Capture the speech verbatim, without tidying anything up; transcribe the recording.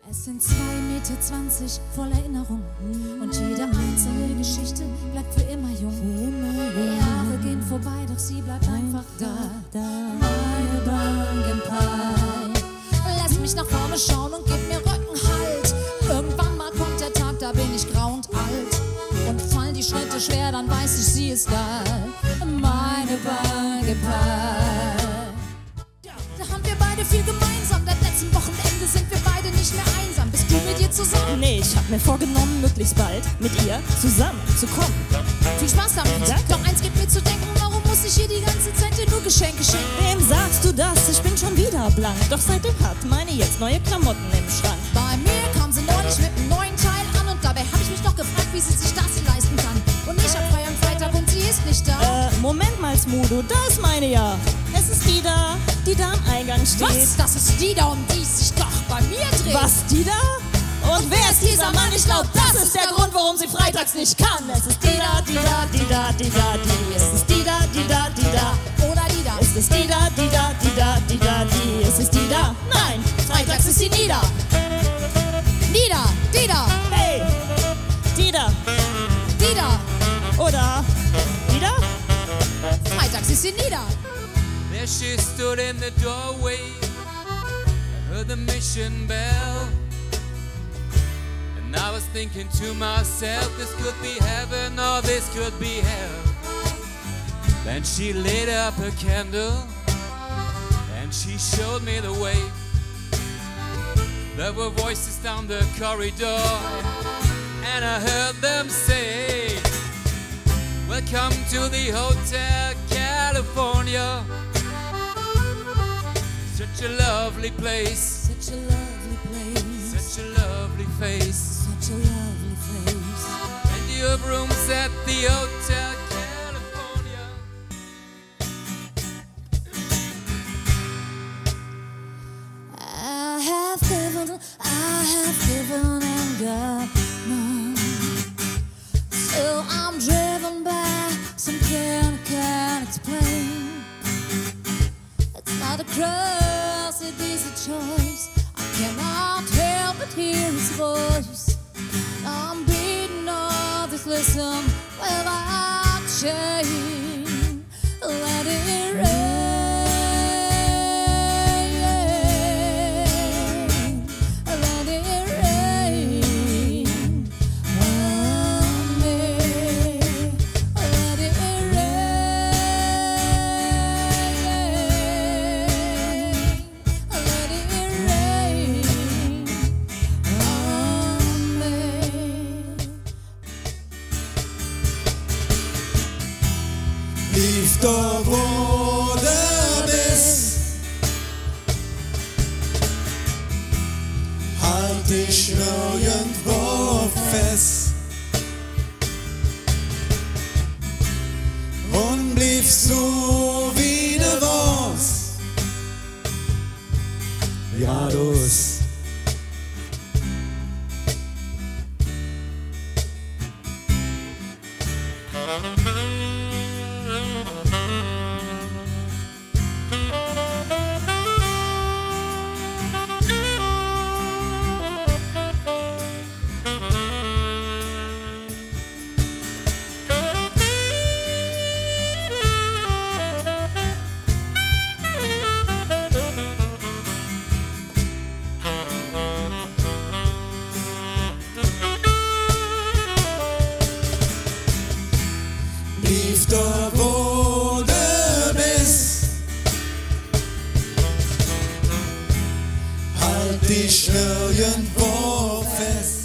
Es sind zwei Meter zwanzig voll Erinnerung und jede einzelne Geschichte bleibt für immer jung. Die Jahre gehen vorbei, doch sie bleibt einfach da. Meine Bankenpie. Lass mich nach vorne schauen und gib mir Rückenhalt. Irgendwann mal kommt der Tag, da bin ich grau und alt. Und fallen die Schritte schwer, dann weiß ich, sie ist da. Meine Bankenpie. Da haben wir beide viel gemeinsam. Seit letzten Wochenende sind wir beide nicht mehr einsam. Bist du mit ihr zusammen? Nee, ich hab mir vorgenommen, möglichst bald mit ihr zusammen zu kommen. Viel Spaß damit. Danke. Doch eins gibt mir zu denken, warum muss ich ihr die ganze Zeit dir nur Geschenke schenken? Wem sagst du das? Ich bin schon wieder blank. Doch seitdem hat meine jetzt neue Klamotten im Schrank. Bei mir kam sie neulich mit einem neuen Teil an und dabei hab ich mich noch gefragt, wie sie sich das leisten kann. Und ich hab frei am Freitag und sie ist nicht da. Äh, Moment mal, Smudo, da ist meine ja. Es ist die da, die da am Eingang steht. Was? Das ist die da, um die es sich doch bei mir dreht. Was, die da? Und wer ist dieser Mann? Ich glaub, das ist der Grund, warum sie freitags nicht kann. Es ist die da, die da, die da, die da, die. Es ist die da, die da, die da. Oder die da. Es ist die da, die da, die da, die da, die. Es ist die da. Nein, freitags ist sie nie da. Die da, die da, Hey, die da. die da. Oder die da? Freitags ist sie nie da. There she stood in the doorway. I heard the mission bell. And I was thinking to myself, this could be heaven or this could be hell. Then she lit up a candle and she showed me the way. There were voices down the corridor and I heard them say, welcome to the Hotel California. Such a lovely place, Such a lovely place, such a lovely face. such a lovely face. And you have rooms at the Hotel California. I have given, I have given and got none. So I'm driven by something I can't explain. It's not a cross, it is a choice. I cannot help but hear his voice. I'm beating all this listen without shame. Let it rain. Let it rain on me. Let it rain. Let it rain on me. Lief doch, wo du bist. Halt dich nirgendwo fest. Und bliebst du wie ne Wurst. Ja, du's. Lief doch, wo du bist. Halt dich nirgendwo fest.